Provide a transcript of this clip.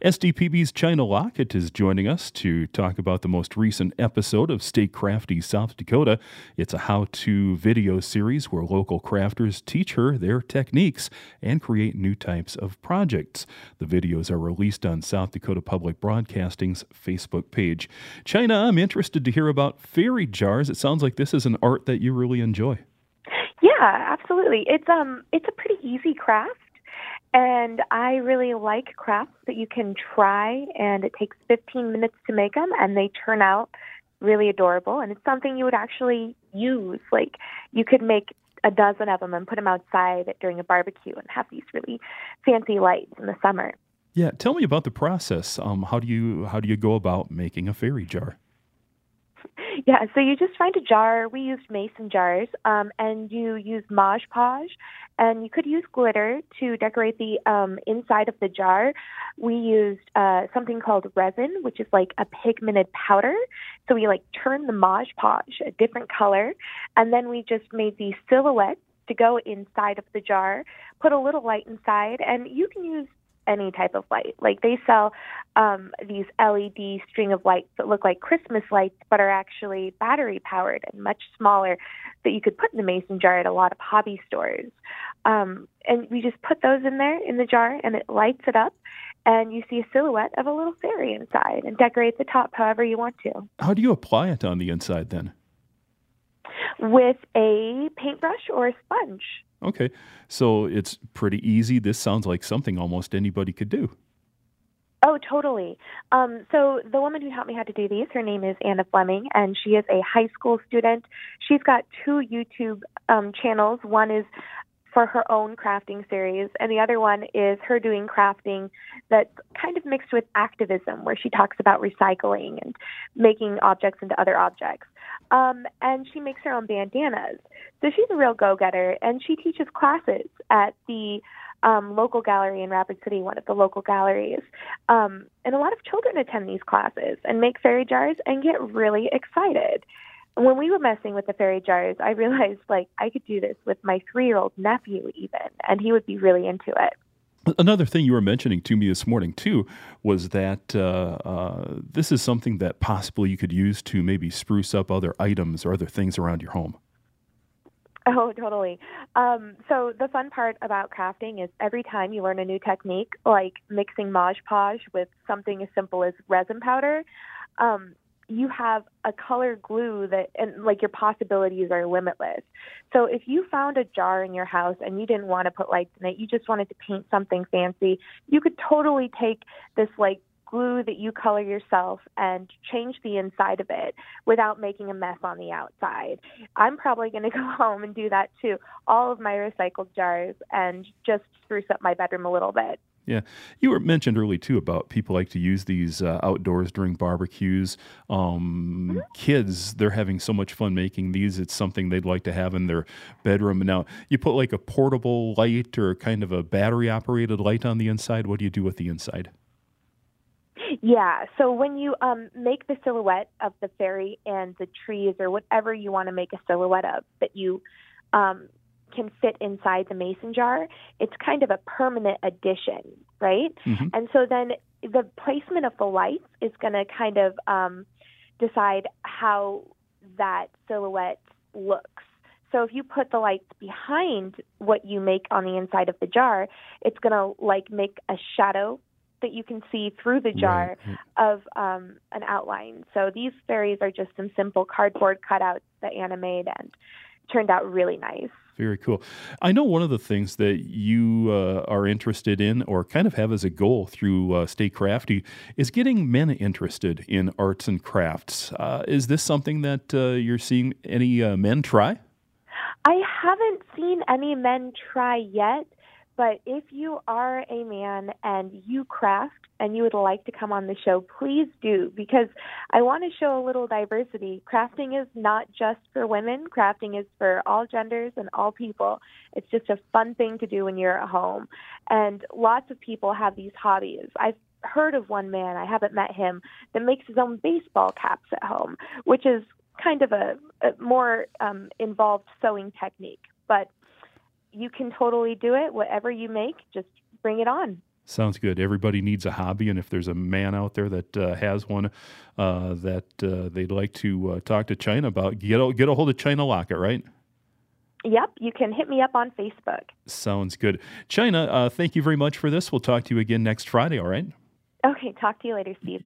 SDPB's China Lockett is joining us to talk about the most recent episode of Stay Crafty South Dakota. It's a how-to video series where local crafters teach her their techniques and create new types of projects. The videos are released on South Dakota Public Broadcasting's Facebook page. China, I'm interested to hear about fairy jars. It sounds like this is an art that you really enjoy. Yeah, absolutely. It's a pretty easy craft. And I really like crafts that you can try, and it takes 15 minutes to make them, and they turn out really adorable. And it's something you would actually use. Like, you could make a dozen of them and put them outside during a barbecue and have these really fancy lights in the summer. Yeah, tell me about the process. How do you go about making a fairy jar? Yeah, so you just find a jar. We used mason jars, and you use Mod Podge, and you could use glitter to decorate the inside of the jar. We used something called resin, which is like a pigmented powder. So we turn the Mod Podge a different color, and then we just made these silhouettes to go inside of the jar, put a little light inside, and you can use any type of light. Like, they sell these LED string of lights that look like Christmas lights but are actually battery powered and much smaller, that you could put in the mason jar at a lot of hobby stores. And we just put those in there in the jar, and it lights it up, and you see a silhouette of a little fairy inside, and decorate the top however you want to. How do you apply it on the inside then? With a paintbrush or a sponge. Okay, so it's pretty easy. This sounds like something almost anybody could do. Oh, totally. So the woman who taught me how to do these, her name is Anna Fleming, and she is a high school student. She's got 2 YouTube channels. One is for her own crafting series, and the other one is her doing crafting that's kind of mixed with activism, where she talks about recycling and making objects into other objects. And she makes her own bandanas. So she's a real go-getter, and she teaches classes at the local gallery in Rapid City, one of the local galleries. And a lot of children attend these classes and make fairy jars and get really excited. When we were messing with the fairy jars, I realized, I could do this with my 3-year-old nephew even, and he would be really into it. Another thing you were mentioning to me this morning, too, was that this is something that possibly you could use to maybe spruce up other items or other things around your home. Oh, totally. So the fun part about crafting is every time you learn a new technique, like mixing Mod Podge with something as simple as resin powder, you have a color glue and your possibilities are limitless. So if you found a jar in your house and you didn't want to put lights in it, you just wanted to paint something fancy, you could totally take this glue that you color yourself and change the inside of it without making a mess on the outside. I'm probably going to go home and do that to all of my recycled jars and just spruce up my bedroom a little bit. Yeah. You were mentioned early, too, about people like to use these outdoors during barbecues. Kids, they're having so much fun making these. It's something they'd like to have in their bedroom. Now, you put a portable light or kind of a battery-operated light on the inside. What do you do with the inside? Yeah, so when you make the silhouette of the fairy and the trees or whatever you want to make a silhouette of that you can fit inside the mason jar, it's kind of a permanent addition, right? Mm-hmm. And so then the placement of the lights is going to kind of decide how that silhouette looks. So if you put the lights behind what you make on the inside of the jar, it's going to make a shadow that you can see through the jar of an outline. So these fairies are just some simple cardboard cutouts that Anna made and turned out really nice. Very cool. I know one of the things that you are interested in or kind of have as a goal through Stay Crafty is getting men interested in arts and crafts. Is this something that you're seeing any men try? I haven't seen any men try yet, but if you are a man and you craft and you would like to come on the show, please do, because I want to show a little diversity. Crafting is not just for women. Crafting is for all genders and all people. It's just a fun thing to do when you're at home. And lots of people have these hobbies. I've heard of one man, I haven't met him, that makes his own baseball caps at home, which is kind of a more involved sewing technique. But you can totally do it. Whatever you make, just bring it on. Sounds good. Everybody needs a hobby, and if there's a man out there that has one that they'd like to talk to China about, get a hold of China Locket, right? Yep, you can hit me up on Facebook. Sounds good. China, thank you very much for this. We'll talk to you again next Friday, all right? Okay, talk to you later, Steve.